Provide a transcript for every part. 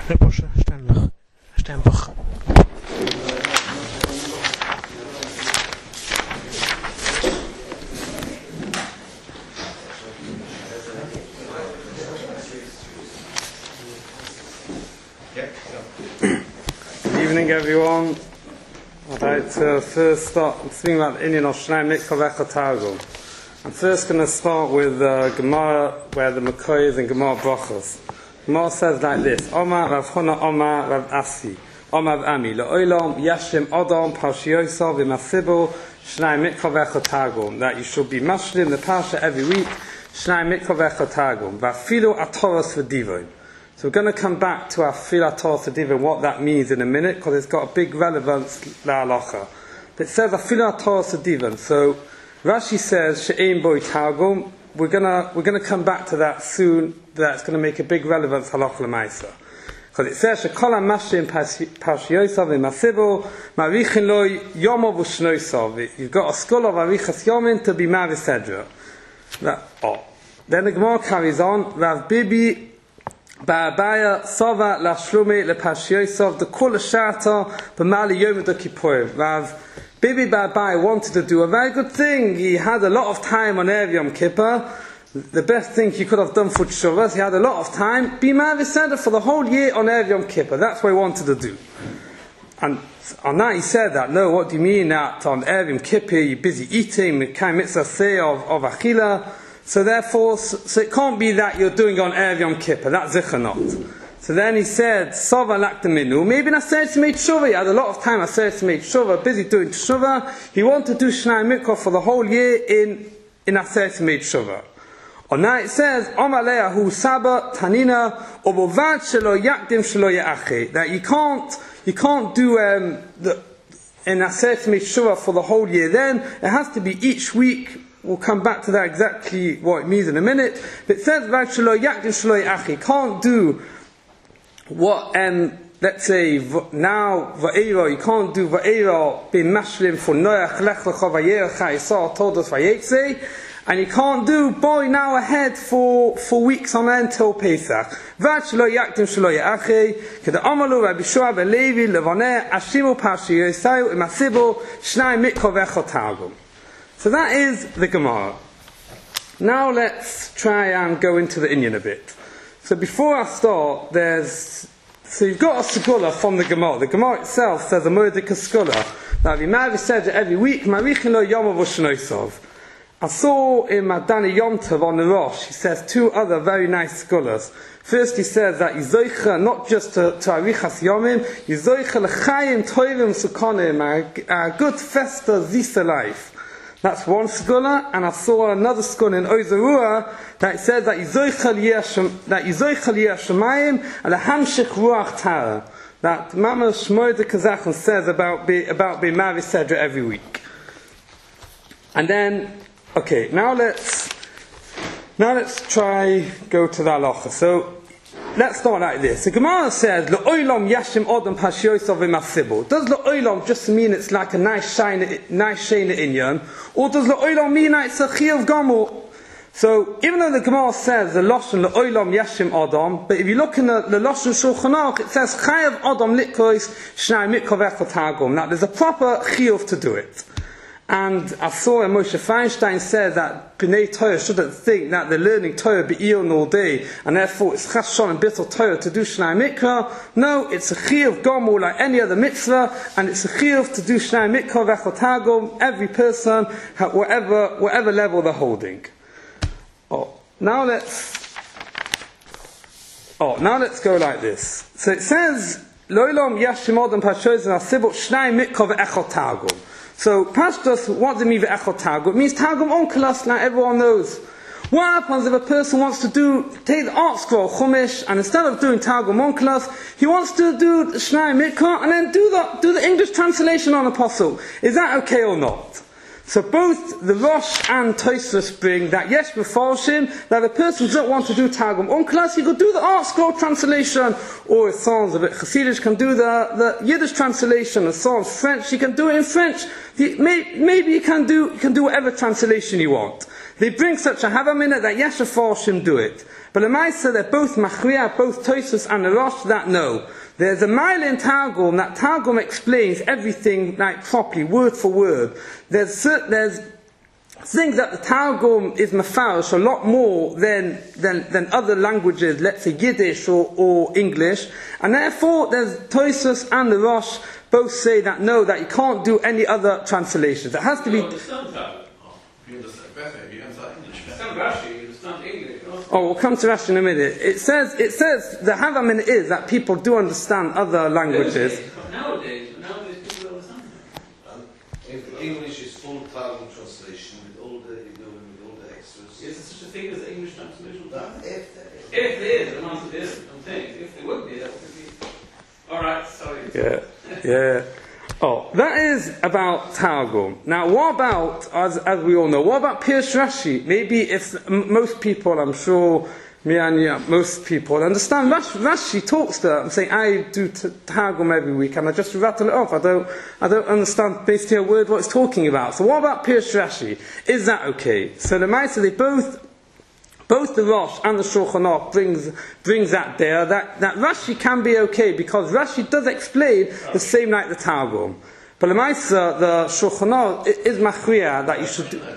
Sternbach. Good evening, everyone. I'd like to first start speaking about the Indian of Shnai Mikra V'Echad Targum. I'm first going to start with Gemara, where the Makoi is in Gemara Brachos. Gemara says like this: Omar Rav Chona Omar Rav Asi Omar Rav Ami Le'olam Yashlim Adam Parshiyosav V'Masibu Shnai Mikra V'Echad Targum. That you should be mashlim the parsha every week. Shnai Mikra V'Echad Targum. V'Afilu Atoros V'Divon. So we're going to come back to our Afilu Atoros V'Divon, what that means in a minute, because it's got a big relevance la'alacha. But it says Afilu Atoros V'Divon. So Rashi says she'ein boi targum. We're gonna come back to that soon. That's going to make a big relevance halacha l'maisa. Because it says shekol ha'mashlim parshiyosav v'masibu marichin lo yomov u'shnoisav. You've got a school of arichas yomin to be mavisedra. Then the Gemara carries on. Rav Bibi ba'abaya sova lashlume leparshiyosav the kol ha'shata b'mali yom d'kippurim. Rav Bibi Ba'abai wanted to do a very good thing. He had a lot of time on Erev Yom Kippur. The best thing he could have done for Teshuvah. He had a lot of time. Be Maviseder for the whole year on Erev Yom Kippur. That's what he wanted to do. And on that he said that, no, what do you mean that on Erev Yom Kippur you're busy eating, Mekayim mitzvah say of Achila. So therefore, so it can't be that you're doing on Erev Yom Kippur. That's Zichar not. So then he said, Sova lakta minu. Maybe Aseret made Teshuvah. He had a lot of time. Aseret made Teshuvah, busy doing Teshuvah. He wanted to do Shnai Mikra for the whole year in Aseret made Teshuvah. On that it says, Omar le'ahu Saba Tanina Obovad shelo yakdim shelo ya'achi. That you can't do in Aseret made Teshuvah for the whole year. Then it has to be each week. We'll come back to that exactly what it means in a minute. But it says Vad shelo yakdim shelo ya'achi. Can't do what let's say now va'era, you can't do va'era be mashlim for Noach lech lecha va'yerecha Yisrael told us va'yetze, and you can't do boy now ahead for weeks on end till Pesach. Vad shelo yakdim shelo ya'achi keda amalu Rabbi Shua v'Levi levaneh ashimu parshi Yisrael imasibu shnai mikra v'echad targum. So that is the Gemara. Now let's try and go into the Inyan a bit. So before I start, so you've got a segula from the Gemara. The Gemara itself says a Moedik segula that Vimavi said every week, Marichin lo yomav u'shnoisav. I saw in Madani Yom Tov on the Rosh, he says two other very nice segulas. First he says that Yizoicha, not just to Arichas Yomim, Yizoicha l'chayim toivim sukonim, a good festa zisa life. That's one segula, and I saw another segula in Oizarua that says that Yizoichal Yashamayim and a Hamshich Ruach Tara. That Mama Shmoy the Kazakhan says about being Mavisedra every week. And then, okay, now let's try go to the halacha. So let's start like this. The Gemara says, L'oilam yashim odam pashiyosav v'masibu. Does l'oilam just mean it's like a nice shayna inyan? Or does l'oilam mean that it's a chiyuv gamur? So, even though the Gemara says the Lashon l'oilam yashim odam, but if you look in the Lashon Shulchan Aruch, it says chayav odam likrois shnai mikra v'echad targum. Now, there's a proper chiyuv to do it. And I saw Moshe Feinstein said that B'nai Torah shouldn't think that they're learning Torah b'iyun all day, and therefore it's chashon and bittul Torah to do Shnai Mikra. No, it's a chiyuv gomor like any other mitzvah, and it's a chiyuv to do Shnai Mikra v'echad targum, every person, whatever level they're holding. Now let's go like this. So it says, Lo'olam yashim odam pashoyz v'asibut Shnai Mikra v'echad targum. So, Pashtus, what does it mean v'echad targum? It means targum onkelos, like everyone knows. What happens if a person wants to take the art scroll, Chumash, and instead of doing targum onkelos, he wants to do Shnai Mikra, and then do the English translation on Apostle. Is that okay or not? So both the Rosh and Tosfos bring that yesh b'forshim, that the person doesn't want to do Targum Onkelos, he could do the art scroll translation, or if someone's a bit Hasidish, can do the Yiddish translation, if someone's French, he can do it in French. Maybe you can do whatever translation you want. they bring such a havamina that Yesha Forshim do it. But the Maisa, they're both Machriya, both Tosus and the Rosh that no. There's a mile in Targum that Targum explains everything like properly, word for word. There's things that the Targum is mafarish a lot more than other languages, let's say Yiddish or English, and therefore there's Tosus and the Rosh both say that no, that you can't do any other translations. It has to be. You understand better. You understand English better. You understand Rashi. You understand English. Oh, we'll come to Rashi in a minute. It says the havamin is that people do understand other languages. Nowadays people understand. If English is full Targum translation with all the extras. Is there such a thing as English translation? If there is, the answer is, I'm saying, if there would be, that would be. Alright, sorry. Yeah. Oh, that is about Targum. Now, what about, as we all know, what about Pirush Rashi? Maybe if most people, I'm sure, me and you, most people understand Rashi talks to I'm saying I do Targum every week and I just rattle it off. I don't understand basically a word what it's talking about. So what about Pirush Rashi? Is that okay? So the Maisa, they both the Rosh and the Shulchan Aruch brings that there, that Rashi can be okay, because Rashi does explain the same like the Targum. But the Maisa, the Shulchan Aruch is machriya that you should do.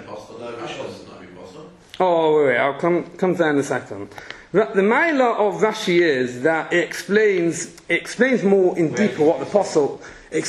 Oh, wait, I'll come to that in a second. The Maila of Rashi is that it explains more in deeper what the Apostle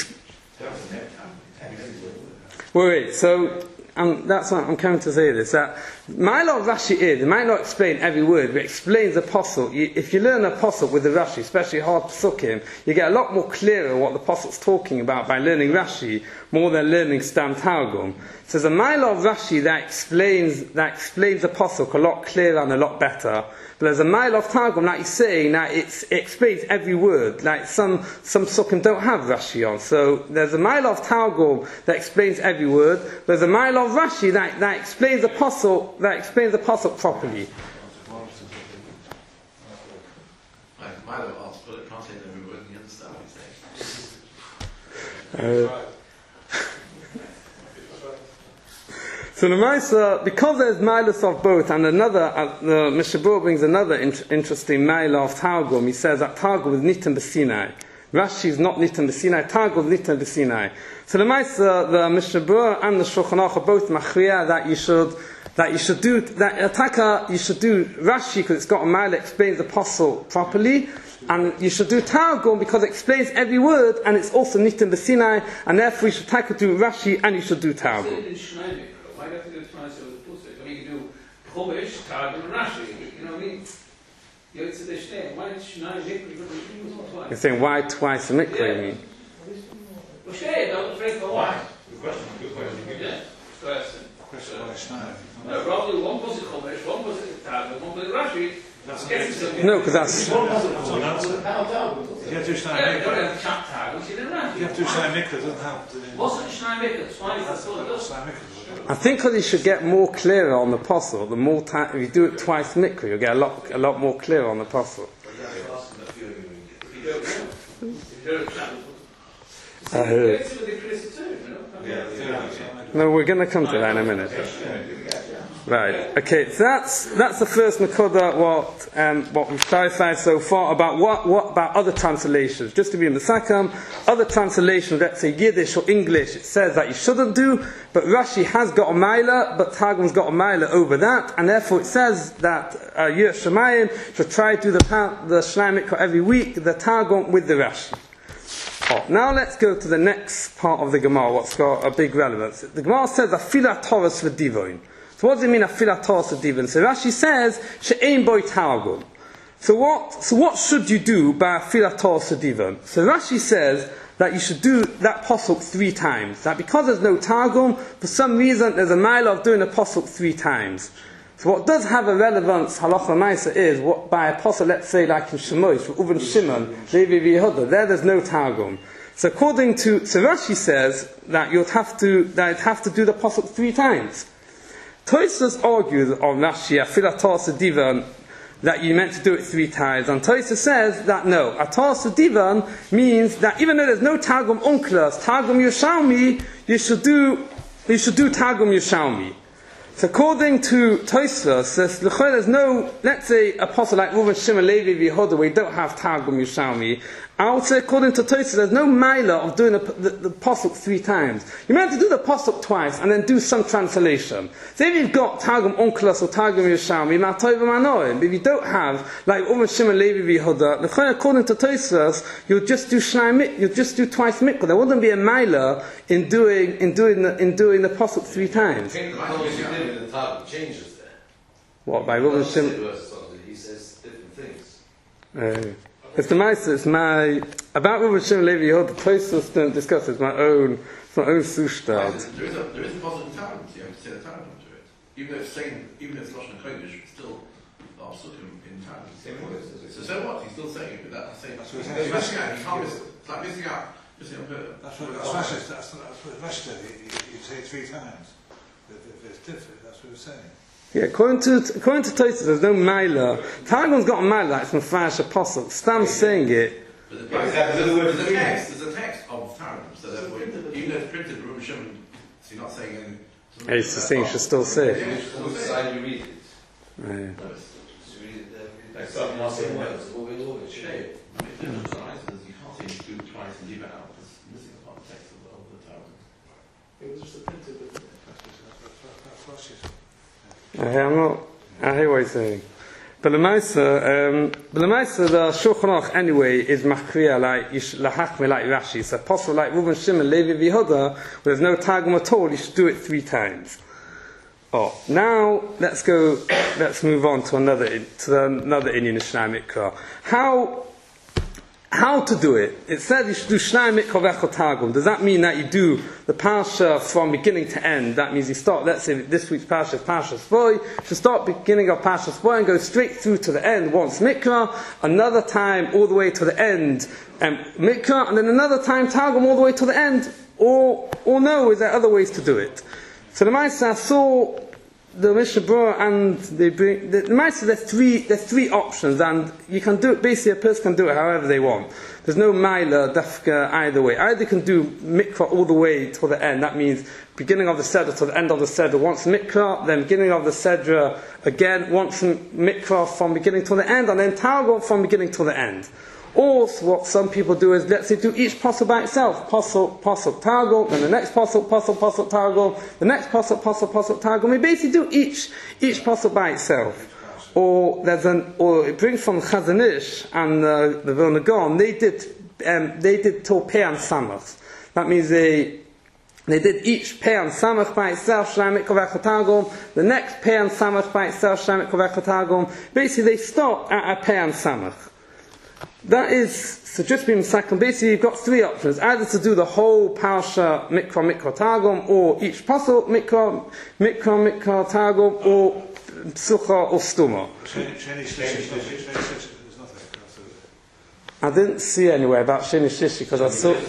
wait, so that's what I'm coming to say this, that Maila of Rashi is, it might not explain every word, but it explains the Apostle. If you learn the Apostle with the Rashi, especially hard Pesukim, you get a lot more clearer what the Apostle's talking about by learning Rashi, more than learning Stam Targum. So there's a Maila of Rashi that explains the Apostle a lot clearer and a lot better. But there's a Maila of Targum, like you're saying, that it explains every word. Like some Pesukim don't have Rashi on. So there's a Maila of Targum that explains every word. There's a Maila of Rashi that explains the Apostle properly. Milo asked, but it can't say every word and you understand what he's saying. So the Maisa, because there's Milas of both, and another, the Mishabur brings another interesting Maila of Targum. He says that Targum is Nitan B'Sinai. Rashi is not Nitan B'Sinai, Targum is Nitan B'Sinai. So the Maisa, the Mishabur and the Shulchan Aruch are both machriya that you should do Rashi because it's got a Maila, explains the Apostle properly. And you should do Targum because it explains every word and it's also Nitan B'Sinai, and therefore you should do Rashi and you should do Targum. Why do you have to do it twice over the Pusik? I mean, you can do Chumash, Targum, and Rashi. You know what I mean? It's a Shnei. Why Shnei Mikra? Twice. You're saying why twice the Mikra, you mean? Well, Shnei, don't afraid for why. Good question. Yeah, question. Why Schneider? No, probably one was a Chumash, one was a Targum, one was a Rashi. No, because that's... You have to Schneider Yeah, you don't have to chap Targum, you didn't Rashi. You have to Schneider Mikra, doesn't have to... Wasn't Shnei Mikra? Twice, that's all it does. I think because you should get more clearer on the Apostle, the more time, if you do it twice Mikra, you'll get a lot more clearer on the Apostle. No, we're going to come to that in a minute. Right. Okay. So that's the first Nakoda. What we've clarified so far about what about other translations. Just to be in the Sakam, other translations, let's say Yiddish or English, it says that you shouldn't do, but Rashi has got a Maila, but Targum's got a Maila over that, and therefore it says that Yir Shemayim should try to do the Shnei Mikra every week, the Targum with the Rashi. Now let's go to the next part of the Gemara, what's got a big relevance. The Gemara says Afilat Torah for Divon. So what does it mean Afilat Torah for Divon? So Rashi says She'ein Boi Targum. So what should you do by Afilat Torah for Divon? So Rashi says that you should do that pasuk 3 times. That because there's no Targum, for some reason there's a mile of doing a pasuk 3 times. So what does have a relevance, halacha ma'isa, is what by a pasuk, let's say like in Shemosh, Uven Shimon, Levi v'Yehuda, there's no Targum. So according to Rashi says that you'd have to do the pasuk 3 times. Tosfos argues on Rashi Afilat Torah Divan that you meant to do it 3 times, and Tosfos says that no, Torah Divan means that even though there's no Targum Unklas, Targum Yerushalmi, you should do Targum Yerushalmi. So according to Tosfos, there's no, let's say, a apostle like Reuven, Shimon, Levi, Yehuda, we don't have Targum Yerushalmi. I would say, according to Tosfos, there's no milah of doing the pasuk 3 times. You might have to do the pasuk twice and then do some translation. So if you've got Targum Onkelos or Targum Yerushalmi, Matov Manoim. But if you don't have, like Reuven, Shimon, Levi, Yehuda, according to Tosfos, you'll just do you'll just do twice mikvah. There wouldn't be a milah in doing the pasuk 3 times. The Targum changes there. What, by Reuven, Shimon? He says different things. It's the Maisa, it's my, about Reuven, Shimon, Levi, Yehuda, Tosfos don't discuss it, it's my own Sustad. There is a positive Targum, so you have to say the Targum to it. Even though it's saying, even if it's Lashon HaKodesh, it's still the Psukim in Targum. So what? He's still saying it, but that's saying, he's missing out, he can't miss it. It's like missing out a bit. That's what Rashi said, you say it 3 times. If it's different, that's what he's saying. Yeah, according to Tosfos, there's no Maila. Targum's got a Maila, it's Mephash Apostle. Stam's saying it. There's a text of Targum, so that even though it's printed, Reuven Shimon, so you're not saying anything. It's the thing you should still say. You read it. Yeah. Just read it like something else in words. You can't say do it twice and leave it out. It's missing a part of the text of the Targum. It was just a printed. That's Rashi. I hear what he's saying. But the Maisa, the Shulchan Aruch anyway is machriya like lahachme like Rashi. So apostle like Reuven, Shimon, Levi, Yehuda, where there's no Targum at all, you should do it 3 times. Oh, now let's move on to another Indian Shnai Mikra. How to do it? It says you should do Shnai Mikra V'echol Targum. Does that mean that you do the Parsha from beginning to end? That means you start, let's say this week's Parsha is Parsha Shvoy, you should start beginning of Parsha Shvoy and go straight through to the end once Mikra, another time all the way to the end Mikra, and then another time Targum all the way to the end. Or no, is there other ways to do it? So the Maisa saw the Mishnah Berurah and the Maisa, there's 3 options, and you can do it, basically a person can do it however they want. There's no Maila, Dafka, either way. Either you can do Mikra all the way to the end, that means beginning of the Seder to the end of the Seder, once Mikra, then beginning of the Seder again, once Mikra from beginning to the end, and then Targum from beginning to the end. Or what some people do is, let's say, do each pasuk by itself. Pasuk, Targum, then the next pasuk, Targum, the next pasuk, Targum. We basically do each pasuk by itself. Or it brings from Chazon Ish and the Vilna Gaon. They did till Pei and Samach. That means they did each Pei and Samach by itself, Shnai Mikra V'echol Targum. The next Pei and Samach by itself, Shnai Mikra V'echol Targum. Basically, they stop at a Pei and Samach. That is, so just being second, basically you've got 3 options. Either to do the whole Parsha Mikra Targum, or each pasuk Mikra Targum, or Psucha or Stuma. I didn't see anywhere about Sheni Shlishi because I saw.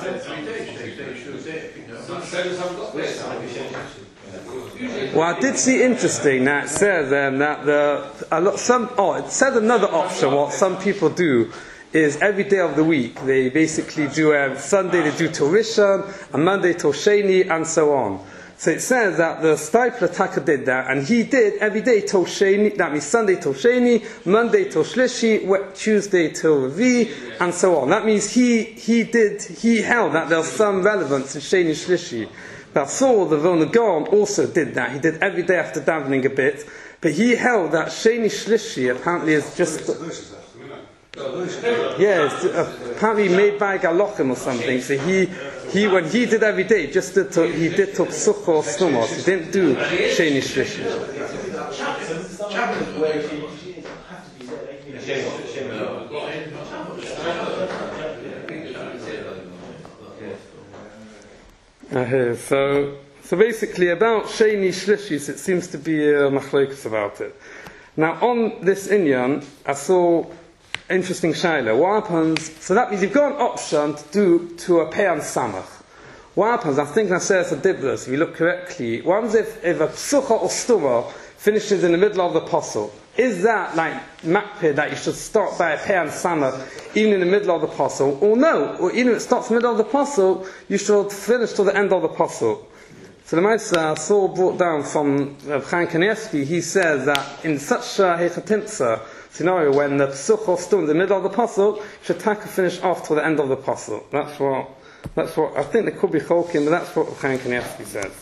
Well, I did see interesting that it says that it said another option. What some people do is every day of the week they basically do Sunday they do till Rishon, and Monday till Sheni, and so on. So it says that the Steipler Taka did that, and he did every day till Sheni. That means Sunday till Sheni, Monday till Shlishi, Tuesday till Revi, and so on. That means he held that there's some relevance in Sheni Shlishi. But Saul, the Vilna Gaon, also did that. He did every day after davening a bit. But he held that Sheni Shlishi apparently is just... it's apparently made by Galochem or something. So he when he did every day, he did to Psucha or Stuma. He didn't do Sheni Shlishi. So basically about Sheni Shlishis, it seems to be a machlokes about it. Now on this inyan, I saw interesting shaila. What happens? So that means you've got an option to do to a Pei and Samach. What happens? I think I said it's a dibros. If you look correctly, what happens if a Psucha or Stuma finishes in the middle of the pasuk? Is that like makpid that you should start by a Pei and Samach even in the middle of the pasuk? Or no? Or even if it starts in the middle of the pasuk, you should finish to the end of the pasuk. So the Maisa Saul brought down from Reb Chaim Kanievsky, he says that in such a Hechatimtza scenario, when the Psuch is still in the middle of the pasuk, you should take a finish off to the end of the pasuk. That's what I think there could be Cholkim, but that's what Reb Chaim Kanievsky says.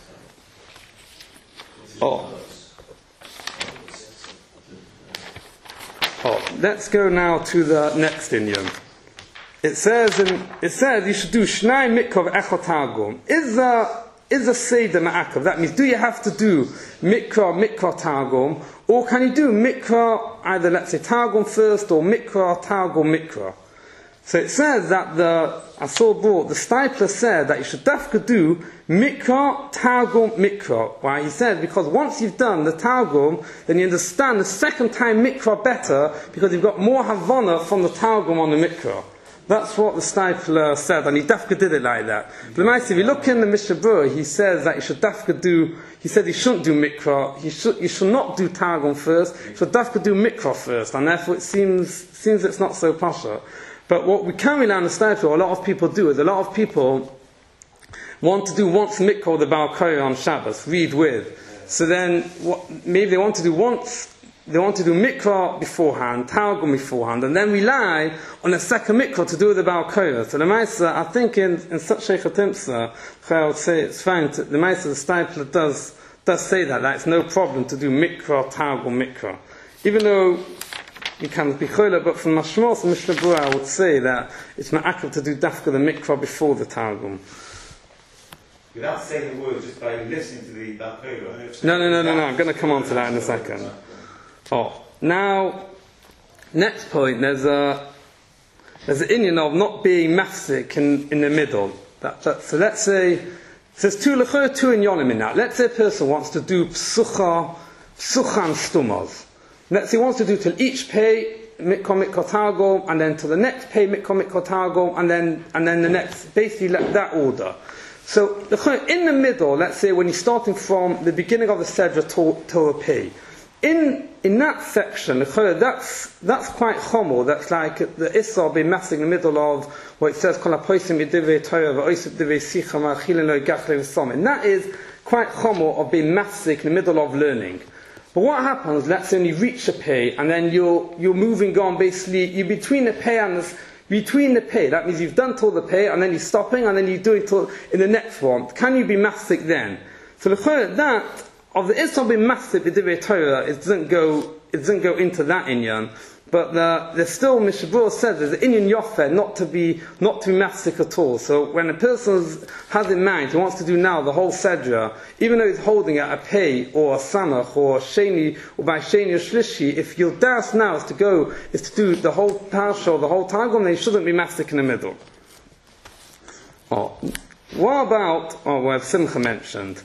Let's go now to the next Indian. It says you should do Shnai Mikra Echot Targum. Is a Seder Ma'akav? That means, do you have to do Mikra Targum, or can you do Mikra, either let's say Targum first, or Mikra, Mikra? So it says that the Stipler said that you should dafka do Mikra, Targum, Mikra. Why? He said, because once you've done the Targum, then you understand the second time Mikra better, because you've got more Havana from the Targum on the Mikra. That's what the Stipler said, and he dafka did it like that. But if you look in the Mishnah Berurah, he says that you should dafka do, he said he shouldn't do Mikra, you should not do Targum first, you should dafka do Mikra first, and therefore it seems it's not so pasha. But what we can really understand, a lot of people do, is a lot of people want to do once Mikra the Baal Korah on Shabbos, read with. So then, maybe they want to do Mikra beforehand, Targum beforehand, and then rely on a second Mikra to do the Baal Korah. So the Maisa, I think in such Sheikhatimsa, I would say it's fine, the Maisa, the Stipler does say that it's no problem to do Mikra, Targum, Mikra. Even though you can be chola, but from Mashmos and Mishnah Berurah, I would say that it's ma'akav to do dafka the mikra before the Targum. Without saying the word, just by listening to the Baal Korah. No. I'm going to come on to that in a second. Now, next point. There's an inyan of not being mafsik in the middle. So let's say there's two inyanim in that. Let's say a person wants to do psucha and stumaz. Let's say he wants to do till each pay mikra targum, and then to the next pay mikra targum, and then the next, basically that order. So in the middle, let's say when he's starting from the beginning of the sedra till the pay, in that section, that's quite chomo. That's like the Issa being massing in the middle of what it says kol haposim yedivei Torah v'oisib divei sicha ma'achilin lo yigach le'v'som. And that is quite chomo of being massing in the middle of learning. But what happens, let's say when you reach a pay, and then you're moving on, basically, you're between the pay, that means you've done till the pay, and then you're stopping, and then you're doing till in the next one. Can you be mafsik then? So that, of the Isra being mafsik b'divrei Torah, it doesn't go into that inyan. But there's still, Mishnah Berurah says, there's an inyan yofer not to be mafsik at all. So when a person has in mind, he wants to do now the whole sedra, even though he's holding at a pay or a samach or a sheni or by sheni or shlishi, if your das now is to do the whole parsha or the whole targum, then he shouldn't be mafsik in the middle. What about, what Simcha mentioned,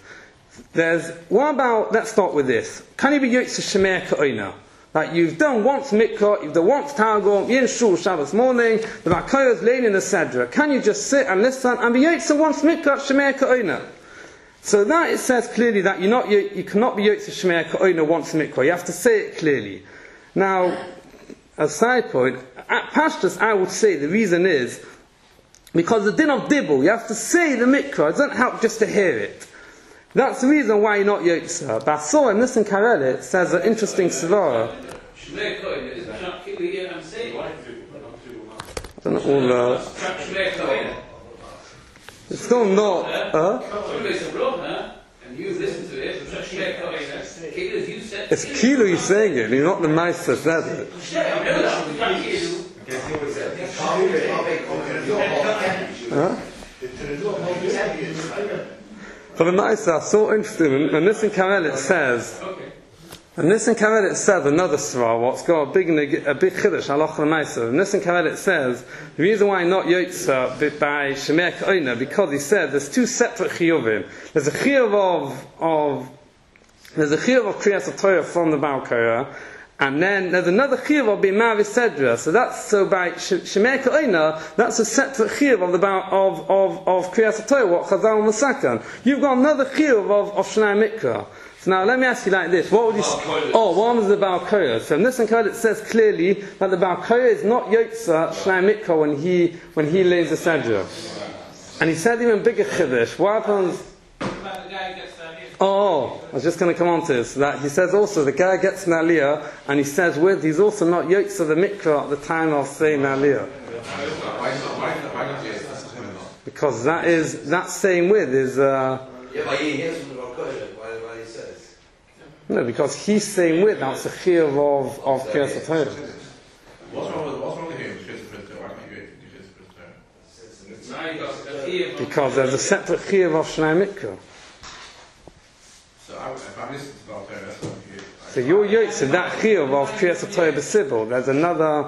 let's start with this. Can you be yotze shemer ka'oina? Like you've done once mikra, you've done once targum, you're in shul Shabbos morning, the Baal Korah is laying in the sedra. Can you just sit and listen and be yotze once mikra shemer ka'oina? So that it says clearly that you cannot be yotze shemer ka'oina once mikra. You have to say it clearly. Now, as a side point, at Pashtus I would say the reason is because the din of dibble, you have to say the mikra. It doesn't help just to hear it. That's the reason why you're not yotza. But I saw in this in Karelit, it says an interesting svara. It's still not. It's Kilu you're saying it, you're not the Maisa said it. For the Maisa, so interesting, and this in Karelit says, another svara, what's got a big chiddush, halach l'maisa. And this in Karelit says, the reason why not yotza by shemer ka'oina, because he said there's two separate chiyuvim. There's a chiyuv of kriyas Torah from the Baal Korah, and then there's another chiyuv of b'imah v'sedra. So by shemer ka'oina, that's a separate chiyuv of kriyas Torah, what Chazal Masakan. You've got another chiyuv of Shnai Mikra. So now let me ask you like this: what would you? One is the Baal Korah. So in this one it says clearly that the Baal Korah is not yotza Shnai Mikra when he lays the sedra. And he said even bigger chiddush. What happens? The guy I was just going to come on to this. That he says also the guy gets an aliyah, and he says he's also not yotze of the mikvah at the time of saying aliyah. Because that saying with is. Yeah, but he hears from the Rokoyah, why he says. No, because he's saying with that's a chiyuv of Kriyas HaTorah. What's wrong with him? Why can't you do this? Because there's a separate chiyuv of Shnei Mikra. So if I'm listening to Baltar, that's what you. So you're yotze that chiyuv of Kriyas HaTorah b'sibul. There's another.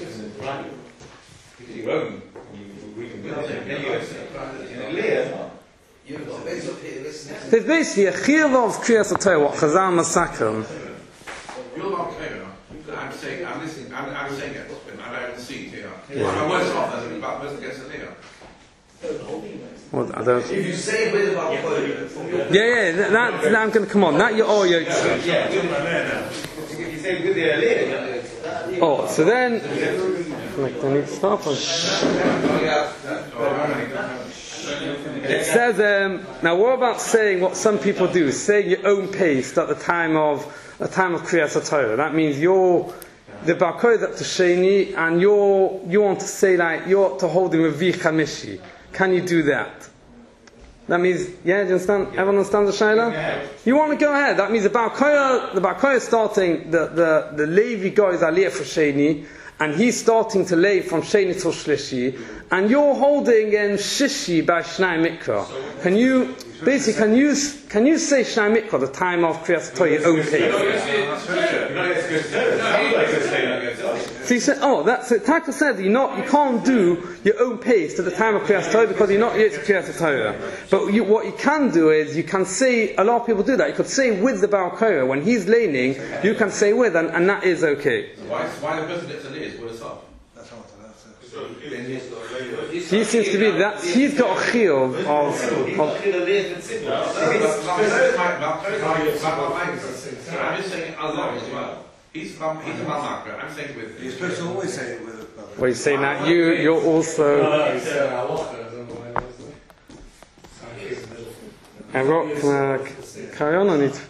There's basically a chiyuv of Kriyas HaTorah, what Chazal Masakim. You're not clear enough. I'm saying it, and I haven't seen it here. I'm worse off than about the person gets it here. Well, I don't. If you say with about Rokoyah, That I'm going to come on. That you're all yotze. If you say good the earlier, So then, I need to stop. It says, now what about saying what some people do, saying your own pace at the time of Kriyas HaTorah? That means you're the Barkoy that to Sheni, and you want to say like you're to hold him with Vichamishi. Can you do that? That means, do you understand? Everyone understands the Shaila? You want to go ahead. That means the Barkoy is starting, the Levi goes Aliyah for Sheni, and he's starting to lay from Sheni till Shlishi, and you're holding in Shishi by Shnei Mikra. Can you say Shnei Mikra the time of Kriyas HaTorah your own pace? So you said, that's it. Taka said you can't do your own pace to the time of Kriyas HaTorah because you're not yet to Kriyas HaTorah. But what you can do is you can say, a lot of people do that. You could say with the Baal Korah when he's leaning, you can say with, and that is okay. Why the person gets a lid is what it's up. He seems to be that he's got a chiyuv of I'm just saying Allah as well. He's a malmakra. I'm saying with. You're supposed to always say it with a brother. Well, he's saying that you're also. And Rock, carry on. I need to.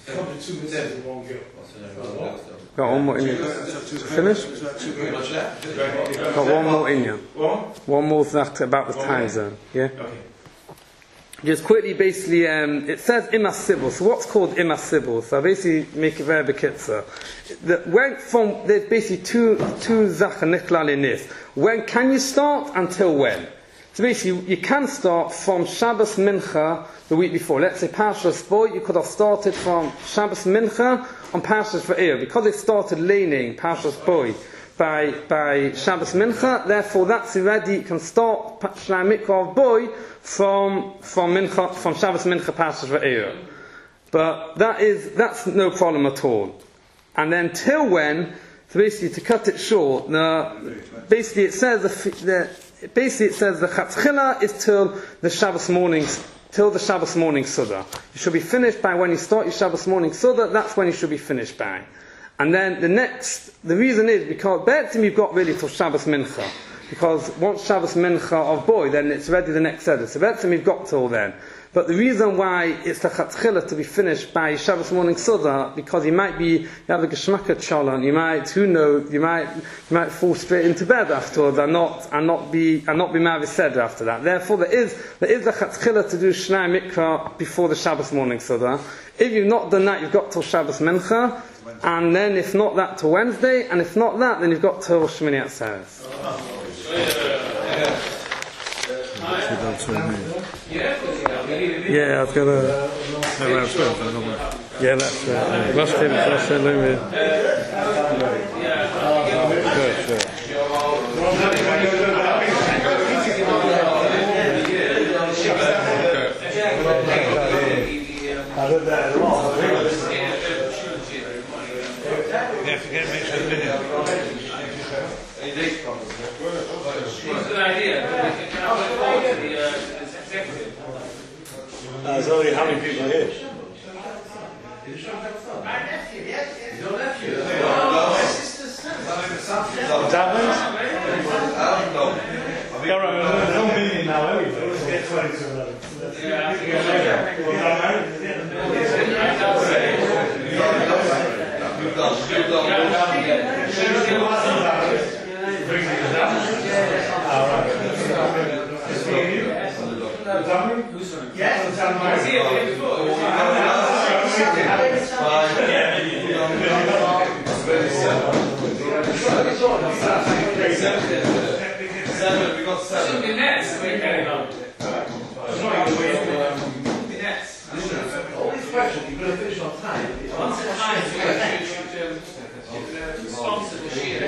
Got one more in you. Finish? Got one more in you. One more about the time zone. Yeah? Just quickly, basically, it says Imas Sibul. So what's called Imas Sibul? So I basically make it very bekitzer. There's basically two Zach and Nikhlal in this. When can you start until when? So basically, you can start from Shabbos Mincha the week before. Let's say Parshas Boy, you could have started from Shabbos Mincha on Parshas Va'ir. Because it started laning Parshas Boy by Shabbos Mincha, therefore that's already, you can start Shnei Mikra of Boy from Shabbos Mincha Parshas Va'ir. But that's no problem at all. And then till when, so basically to cut it short, basically it says the Chatzchila is till the Shabbos morning Suda. You should be finished by when you start your Shabbos morning Suda, that's when you should be finished by. And then the reason is because Be'etzim you've got really till Shabbos Mincha. Because once Shabbos Mincha of Boy, then it's ready the next Seder. So Be'etzim you've got till then. But the reason why it's the Chatzchila to be finished by Shabbos morning Suda, because you have a Geshmaka Chalon, you might fall straight into bed afterwards and not be Mavis Seder after that. Therefore there is the Chatzchila to do Shnei Mikra before the Shabbos morning Suda. If you've not done that, you've got till Shabbos Mincha, and then if not that till Wednesday, and if not that, then you've got till Shemini Atzeres. Yeah, I've got a. Yeah, that's right. Must have There's only how many people here? Your nephew, yes? Your nephew? My sister's son. There's no meeting now anyway. Let's get 20 to 11. Seven, we got seven. Should be nets, we're getting on. Nets. All these questions, you've got to finish on time. Once a time, we should sponsor the sheet.